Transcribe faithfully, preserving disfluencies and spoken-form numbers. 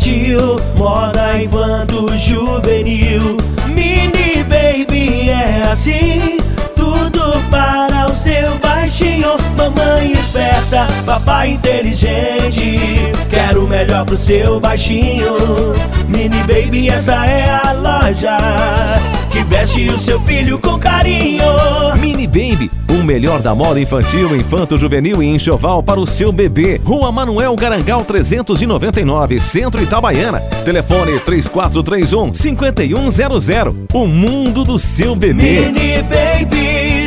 infantil, moda infanto juvenil. Mini Baby é assim, tudo para o seu baixinho. Mamãe esperta, papai inteligente, quero o melhor pro seu baixinho. Mini Baby, essa é a loja que veste o seu filho com carinho. Mini Baby, o melhor da moda infantil, infanto juvenil e enxoval para o seu bebê. Rua Manuel Garangal trezentos e noventa e nove, Centro Itabaiana. Telefone três quatro três um, cinco um zero zero. O mundo do seu bebê. Mini Baby.